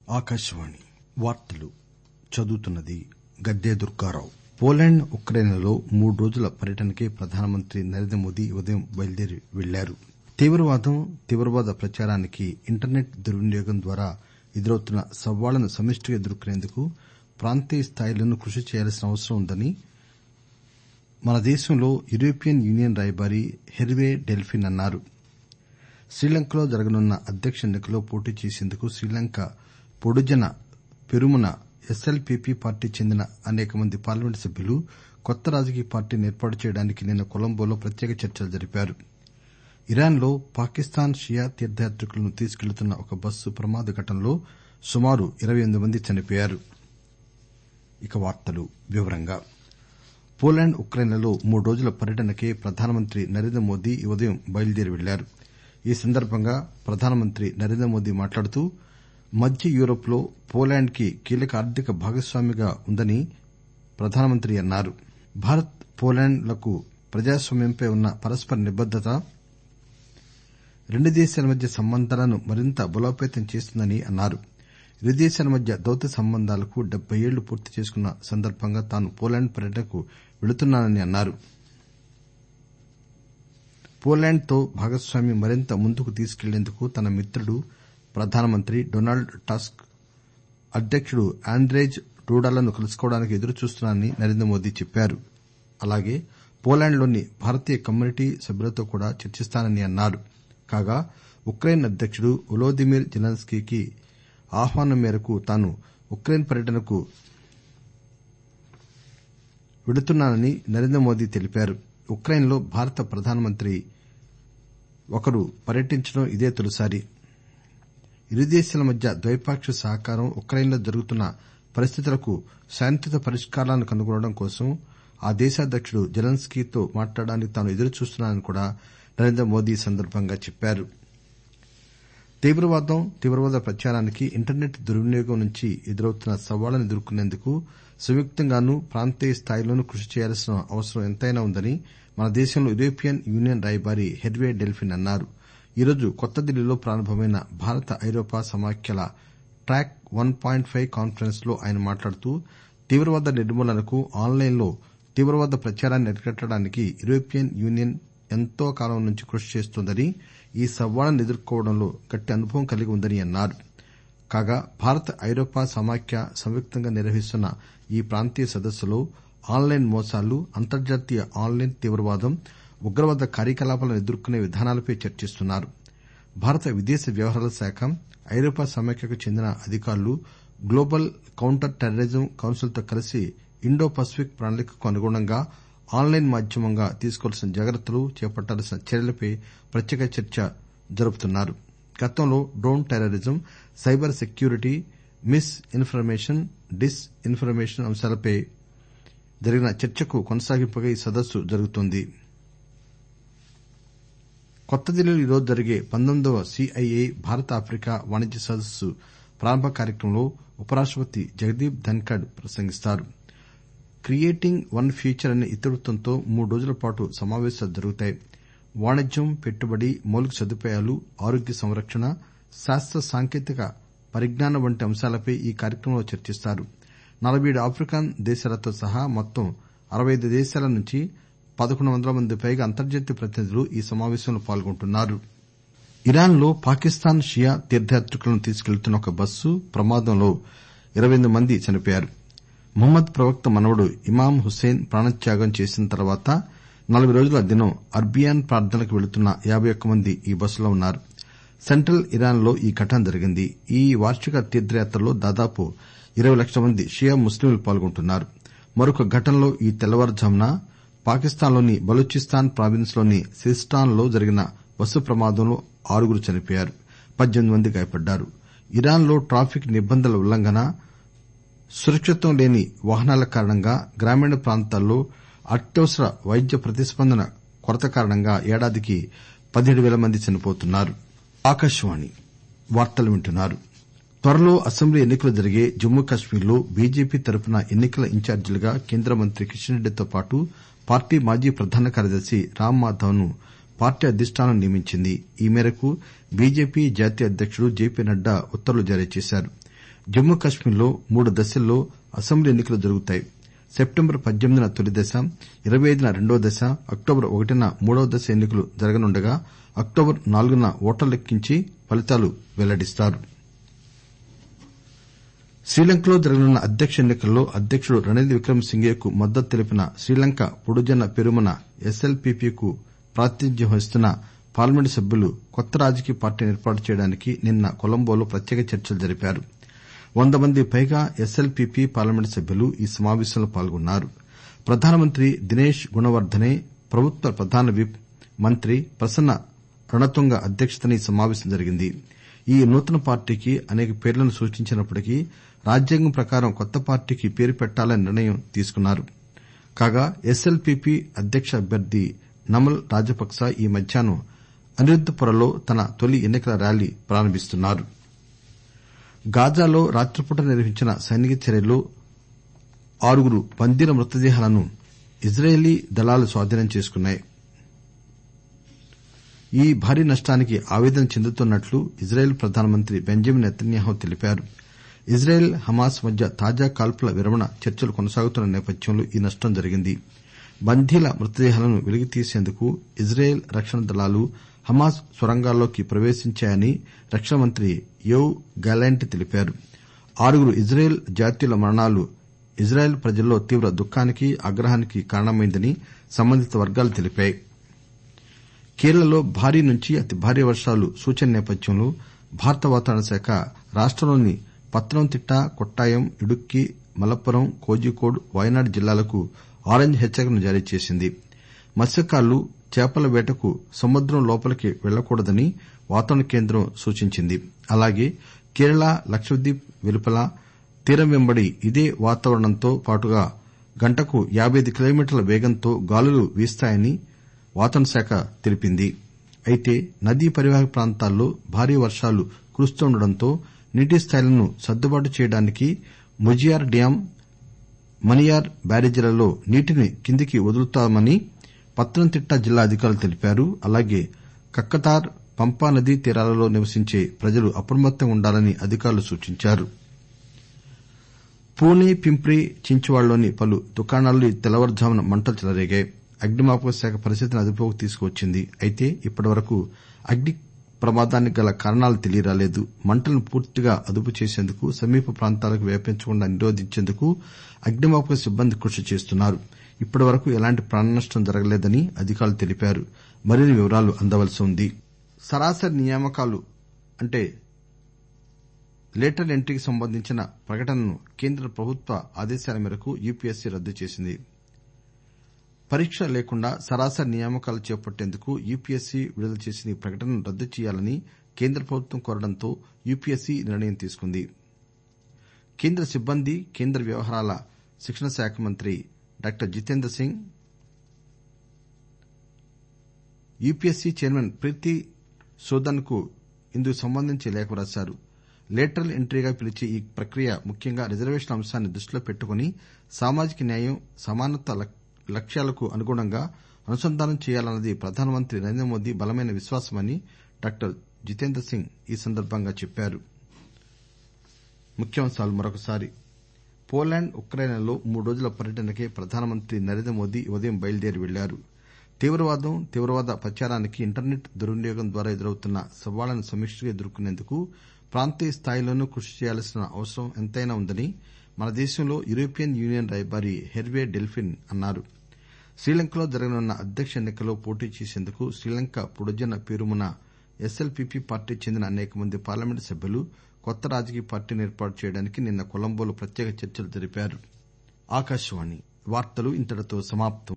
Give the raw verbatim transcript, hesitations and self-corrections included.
ఆకాశవాణి వార్తలు చదువుతున్నది గద్దె దుర్గారావు. పోలాండ్, ఉక్రెయిన్లలో మూడు రోజుల పర్యటనకి ప్రధానమంత్రి నరేంద్ర మోదీ ఉదయం బయలుదేరి వెళ్లారు. తీవ్రవాదం, తీవ్రవాద ప్రచారానికి ఇంటర్నెట్ దుర్వినియోగం ద్వారా ఎదురవుతున్న సవాళ్లను సమిష్టిగా ఎదుర్కొనేందుకు ప్రాంతీయ స్థాయిలోనూ కృషి చేయాల్సిన అవసరం ఉందని మన దేశంలో యూరోపియన్ యూనియన్ రాయబారి హెర్వే డెల్ఫిన్ అన్నారు. శ్రీలంకలో జరగనున్న అధ్యక్ష ఎన్నికల్లో పోటీ చేసేందుకు శ్రీలంక పొడుజన పెరుమున ఎస్ఎల్పీపీ పార్టీకి చెందిన అనేక మంది పార్లమెంటు సభ్యులు కొత్త రాజకీయ పార్టీని ఏర్పాటు చేయడానికి నిన్న కొలంబోలో ప్రత్యేక చర్చలు జరిపారు. ఇరాన్ లో పాకిస్తాన్ షియా తీర్థయాత్రికులను తీసుకెళ్తున్న ఒక బస్సు ప్రమాద ఘటనలో సుమారు ఇరవై ఎనిమిది మంది చనిపోయారు. పోలాండ్, ఉక్రెయిన్లలో మూడు రోజుల పర్యటనకి ప్రధానమంత్రి నరేంద్ర మోదీ ఈ ఉదయం బయలుదేరి వెళ్లారు. ఈ సందర్బంగా ప్రధానమంత్రి నరేంద్ర మోదీ మాట్లాడుతూ మధ్య యూరప్ లో పోలాండ్ కి కీలక ఆర్థిక భాగస్వామిగా ఉందని ప్రధానమంత్రి అన్నారు. భారత్, పోలాండ్ లకు ప్రజాస్వామ్యంపై ఉన్న పరస్పర నిబద్దత రెండు దేశాల మధ్య సంబంధాలను మరింత బలోపేతం చేస్తుందని అన్నారు. ఇరు దేశాల మధ్య దౌత్య సంబంధాలకు డెబ్బై ఏళ్లు పూర్తి చేసుకున్న సందర్బంగా తాను పోలాండ్ పర్యటనకు వెళుతున్నానని అన్నారు. పోలాండ్ తో భాగస్వామ్యం మరింత ముందుకు తీసుకెళ్లేందుకు తన మిత్రుడు ప్రధానమంత్రి డొనాల్డ్ టస్క్, అధ్యకుడు ఆండ్రేజ్ డూడాలను కలుసుకోవడానికి ఎదురుచూస్తున్నానని నరేంద్ర మోదీ చెప్పారు. అలాగే పోలాండ్ లోని భారతీయ కమ్యూనిటీ సభ్యులతో కూడా చర్చిస్తానని అన్నారు. కాగా ఉక్రెయిన్ అధ్యకుడు వొలోదిమిర్ జెలెన్స్కీ ఆహ్వానం మేరకు తాను ఉక్రెయిన్ పర్యటనకు వెళుతున్నానని నరేంద్ర మోదీ తెలిపారు. ఉక్రెయిన్ లో భారత ప్రధానమంత్రి ఒకరు పర్యటించడం ఇదే తొలిసారి. ఇరు దేశాల మధ్య ద్వైపాక్షిక సహకారం, ఉక్రెయిన్ లో జరుగుతున్న పరిస్థితులకు శాంతియుత పరిష్కారాలను కనుగొనడం కోసం ఆ దేశాధ్యకుడు జెలెన్స్కీతో మాట్లాడడానికి తాను ఎదురుచూస్తున్నానని కూడా నరేంద్ర మోదీ ఈ సందర్బంగా చెప్పారు. తీవ్రవాదం, తీవ్రవాద ప్రచారానికి ఇంటర్నెట్ దుర్వినియోగం నుంచి ఎదురవుతున్న సవాళ్లను ఎదుర్కొనేందుకు సంయుక్తంగానూ ప్రాంతీయ స్థాయిలోనూ కృషి చేయాల్సిన అవసరం ఎంతైనా ఉందని మన దేశంలో యూరోపియన్ యూనియన్ రాయబారి హెర్వే డెల్ఫిన్ అన్నారు. ఈరోజు కొత్త ఢిల్లీలో ప్రారంభమైన భారత ఐరోపా సమాఖ్యల track one point five conference లో ఆయన మాట్లాడుతూ తీవ్రవాద నిర్మూలనకు, ఆన్ లైన్ లో తీవ్రవాద ప్రచారాన్ని అరికట్టడానికి యూరోపియన్ యూనియన్ ఎంతో కాలం నుంచి కృషి చేస్తోందని, ఈ సవాళ్లను ఎదుర్కోవడంలో గట్టి అనుభవం కలిగి ఉందని అన్నారు. కాగా భారత్, ఐరోపా సమాఖ్య సంయుక్తంగా నిర్వహిస్తున్న ఈ ప్రాంతీయ సదస్సులో ఆన్ లైన్ మోసాలు, అంతర్జాతీయ ఆన్ లైన్ తీవ్రవాదం, ఉగ్రవాద కార్యకలాపాలను ఎదుర్కొనే విధానాలపై చర్చిస్తున్నారు. భారత విదేశ వ్యవహారాల శాఖ, ఐరోపా సమాఖ్యకు చెందిన అధికారులు గ్లోబల్ కౌంటర్ టెర్రరిజం కౌన్సిల్ తో కలిసి ఇండో పసిఫిక్ ప్రణాళికకు అనుగుణంగా ఆన్ లైన్ మాధ్యమంగా తీసుకోవాల్సిన జాగ్రత్తలు, చేపట్టాల్సిన చర్యలపై ప్రత్యేక చర్చ జరుపుతున్నారు. గతంలో drone terrorism, cyber security, misinformation, disinformation అంశాలపై జరిగిన చర్చకు కొనసాగింపుగా ఈ సదస్సు జరుగుతోంది. కొత్త ఢిల్లీలో ఈరోజు జరిగే పంతొమ్మిదవ సీఐఐ భారత ఆఫ్రికా వాణిజ్య సదస్సు ప్రారంభ కార్యక్రమంలో ఉపరాష్టపతి జగదీప్ ధన్కడ్ ప్రసంగిస్తారు. క్రియేటింగ్ వన్ ఫ్యూచర్ అనే ఇతివృత్తంతో మూడు రోజుల పాటు సమావేశాలు జరుగుతాయి. వాణిజ్యం, పెట్టుబడి, మౌలిక సదుపాయాలు, ఆరోగ్య సంరక్షణ, శాస్త్ర సాంకేతిక పరిజ్ఞానం వంటి అంశాలపై ఈ కార్యక్రమంలో చర్చిస్తారు. నలభై ఏడు ఆఫ్రికన్ దేశాలతో సహా మొత్తం అరవై ఐదు దేశాల నుంచి పదకొండు వందల మంది పైగా అంతర్జాతీయ ప్రతినిధులు ఈ సమావేశంలో పాల్గొంటున్నారు. ఇరాన్ లో పాకిస్తాన్ షియా తీర్థయాత్రికులను తీసుకెళ్తున్న ఒక బస్సు ప్రమాదంలో ఇరవై ఎనిమిది మంది చనిపోయారు. మహమ్మద్ ప్రవక్త మనవడు ఇమాం హుస్సేన్ ప్రాణత్యాగం చేసిన తర్వాత నలభై రోజుల దినం అర్బియాన్ ప్రార్థనలకు వెళుతున్న యాబై ఒక్క మంది ఈ బస్సులో ఉన్నారు. సెంట్రల్ ఇరాన్ లో ఈ ఘటన జరిగింది. ఈ వార్షిక తీర్థయాత్రలో దాదాపు ఇరవై లక్షల మంది షియా ముస్లింలు పాల్గొంటున్నారు. మరొక ఘటనలో ఈ తెల్లవారుఝామున పాకిస్తాన్ లోని బలూచిస్తాన్ ప్రావిన్స్ లోని సిస్టాన్ లో జరిగిన బస్సు ప్రమాదంలో ఆరుగురు చనిపోయారు, పద్దెనిమిది మంది గాయపడ్డారు. ఇరాన్ లో ట్రాఫిక్ నిబంధనల ఉల్లంఘన, సురక్షితం లేని వాహనాల కారణంగా గ్రామీణ ప్రాంతాల్లో అత్యవసర వైద్య ప్రతిస్పందన కొరత కారణంగా ఏడాదికి పదిహేడు పేల మంది చనిపోతున్నారు. త్వరలో అసెంబ్లీ ఎన్నికలు జరిగే జమ్మూ కశ్మీర్ లో బీజేపీ తరఫున ఎన్నికల ఇన్ఛార్జీలుగా కేంద్ర మంత్రి కిషన్ రెడ్డితో పాటు పార్టీ మాజీ ప్రధాన కార్యదర్శి రామ్ మాధవ్ ను పార్టీ అధిష్టానం నియమించింది. ఈ మేరకు బీజేపీ జాతీయ అధ్యకుడు జేపీ నడ్డా ఉత్తర్వులు జారీ చేశారు. జమ్మూ కశ్మీర్లో మూడు దశల్లో అసెంబ్లీ ఎన్నికలు జరుగుతాయి. సెప్టెంబర్ పద్దెనిమిదిన తొలి దశ, ఇరవై ఐదున రెండో దశ, అక్టోబర్ ఒకటిన మూడవ దశ ఎన్నికలు జరగనుండగా అక్టోబర్ నాలుగున ఓట్ల లెక్కించి ఫలితాలు వెల్లడిస్తారు. శ్రీలంకలో జరగనున్న అధ్యక్ష ఎన్నికల్లో అధ్యకుడు రనిల్ విక్రమ్ సింఘేకు మద్దతు తెలిపిన శ్రీలంక పొడుజన పెరుమున ఎస్ఎల్పీపీకు ప్రాతినిధ్యం వహిస్తున్న పార్లమెంటు సభ్యులు కొత్త రాజకీయ పార్టీని ఏర్పాటు చేయడానికి నిన్న కొలంబోలో ప్రత్యేక చర్చలు జరిపారు. వంద మంది పైగా ఎస్ఎల్పీపీ పార్లమెంటు సభ్యులు ఈ సమావేశంలో పాల్గొన్నారు. ప్రధానమంత్రి దినేష్ గుణవర్దనే, ప్రభుత్వ ప్రధాన విప్ మంత్రి ప్రసన్న రణతుంగ అధ్యక్షతన ఈ సమావేశం జరిగింది. ఈ నూతన పార్టీకి అనేక పేర్లను సూచించినప్పటికీ రాజ్యాంగం ప్రకారం కొత్త పార్టీకి పేరు పెట్టాలని నిర్ణయం తీసుకున్నారు. కాగా ఎస్ఎల్పీపీ అధ్యక్ష అభ్యర్థి నమల్ రాజపక్స ఈ మధ్యాహ్నం అనిరుద్దపురలో తన తొలి ఎన్నికల ర్యాలీ ప్రారంభిస్తున్నారు. గాజాలో రాత్రిపూట నిర్వహించిన సైనిక చర్యలో ఆరుగురు బందీల మృతదేహాలను ఇజ్రాయేలీ దళాలు స్వాధీనం చేసుకున్నాయి. ఈ భారీ నష్టానికి ఆవేదన చెందుతున్నట్లు ఇజ్రాయెల్ ప్రధానమంత్రి బెంజమిన్ నెతన్యాహూ తెలిపారు. ఇజ్రాయెల్ హమాస్ మధ్య తాజా కాల్పుల విరమణ చర్చలు కొనసాగుతున్న నేపథ్యంలో ఈ నష్టం జరిగింది. బందీల మృతదేహాలను వెలికితీసేందుకు ఇజ్రాయెల్ రక్షణ దళాలు హమాస్ సొరంగాల్లోకి ప్రవేశించాయని రక్షణ మంత్రి యోవ్ గాలాంట్ తెలిపారు. ఆరుగురు ఇజ్రాయెల్ జాతీయుల మరణాలు ఇజ్రాయెల్ ప్రజల్లో తీవ్ర దుఃఖానికి, ఆగ్రహానికి కారణమైందని సంబంధిత వర్గాలు తెలిపాయి. కేరళలో భారీ నుంచి అతి భారీ వర్షాలు సూచన నేపథ్యంలో భారత వాతావరణ శాఖ రాష్టంలోని పత్తనంతిట్ట, కొట్టాయం, ఇడుక్కి, మలప్పురం, కోజికోడ్, వయనాడ్ జిల్లాలకు ఆరెంజ్ హెచ్చరికను జారీ చేసింది. మత్స్యకారులు చేపల వేటకు సముద్రం లోపలికి వెళ్లకూడదని వాతావరణ కేంద్రం సూచించింది. అలాగే కేరళ, లక్షద్వీప్ వెలుపల తీరం వెంబడి ఇదే వాతావరణంతో పాటుగా గంటకు యాబై ఐదు కిలోమీటర్ల వేగంతో గాలులు వీస్తాయని వాతావరణ శాఖ తెలిపింది. అయితే నదీ పరివాహక ప్రాంతాల్లో భారీ వర్షాలు కురుస్తుండటంతో నీటి స్థాయిలను సర్దుబాటు చేయడానికి ముజియార్ డ్యాం, మణియార్ బ్యారేజీలలో నీటిని కిందికి వదులుతామని పత్తనంతిట్ట జిల్లా అధికారులు తెలిపారు. అలాగే కక్కతార్, పంపా నదీ తీరాలలో నివసించే ప్రజలు అప్రమత్తంగా ఉండాలని అధికారులు సూచించారు. పూణె, పింప్రి చించ్వాడలోని పలు దుకాణాల్లో తెల్లవారుజామున మంటలు చెలరేగాయి. అగ్నిమాపక శాఖ పరిస్థితిని అదుపులోకి తీసుకువచ్చింది. అయితే ఇప్పటివరకు అగ్ని ప్రమాదానికి గల కారణాలు తెలియరాలేదు. మంటలను పూర్తిగా అదుపు చేసేందుకు, సమీప ప్రాంతాలకు వ్యాపించకుండా నిరోధించేందుకు అగ్నిమాపక సిబ్బంది కృషి చేస్తున్నారు. ఇప్పటివరకు ఎలాంటి ప్రాణనష్టం జరగలేదని అధికారులు తెలిపారు. మరిన్ని వివరాలు అందవలసి ఉంది. సరాసరి నియామకాలు అంటే లేటర్ ఎంట్రీకి సంబంధించిన ప్రకటనను కేంద్ర ప్రభుత్వ ఆదేశాల మేరకు యూపీఎస్సీ రద్దు చేసింది. పరీక్ష లేకుండా సరాసరి నియామకాలు చేపట్టేందుకు యూపీఎస్సీ విడుదల చేసిన ఈ ప్రకటనను రద్దు చేయాలని కేంద్ర ప్రభుత్వం కోరడంతో యూపీఎస్సీ ఈ నిర్ణయం తీసుకుంది. కేంద్ర సిబ్బంది, కేంద్ర వ్యవహారాల శిక్షణ శాఖ మంత్రి doctor Jitendra Singh UPSC chairman Preeti Sudan కు ఇందుకు సంబంధించి లేఖ రాశారు. లేటరల్ ఎంట్రీగా పిలిచే ఈ ప్రక్రియ ముఖ్యంగా రిజర్వేషన్ అంశాన్ని దృష్టిలో పెట్టుకుని సామాజిక న్యాయం, సమానత లక్ష్యాలకు అనుగుణంగా అనుసంధానం చేయాలన్నది ప్రధానమంత్రి నరేంద్ర మోదీ బలమైన విశ్వాసమని డాక్టర్ జితేంద్ర సింగ్ ఈ సందర్భంగా చెప్పారు. పోలాండ్, ఉక్రెయిన్లలో మూడు రోజుల పర్యటనకై ప్రధానమంత్రి నరేంద్ర మోదీ ఉదయం బయలుదేరి వెళ్లారు. తీవ్రవాదం, తీవ్రవాద ప్రచారానికి ఇంటర్నెట్ దుర్వినియోగం ద్వారా ఎదురవుతున్న సవాళ్లను సమిష్టిగా ఎదుర్కొనేందుకు ప్రాంతీయ స్థాయిలోనూ కృషి చేయాల్సిన అవసరం ఎంతైనా ఉందని మన దేశంలో యూరోపియన్ యూనియన్ రాయబారి హెర్వే డెల్ఫిన్ అన్నారు. శ్రీలంకలో జరగనున్న అధ్యక్ష ఎన్నికల్లో పోటీ చేసేందుకు శ్రీలంక పొడుజన పేరుమున ఎస్ఎల్పీపీ పార్టీకి చెందిన అనేక మంది పార్లమెంటు సభ్యులు కొత్త రాజకీయ పార్టీని ఏర్పాటు చేయడానికి నిన్న కొలంబోలో ప్రత్యేక చర్చలు జరిపారు.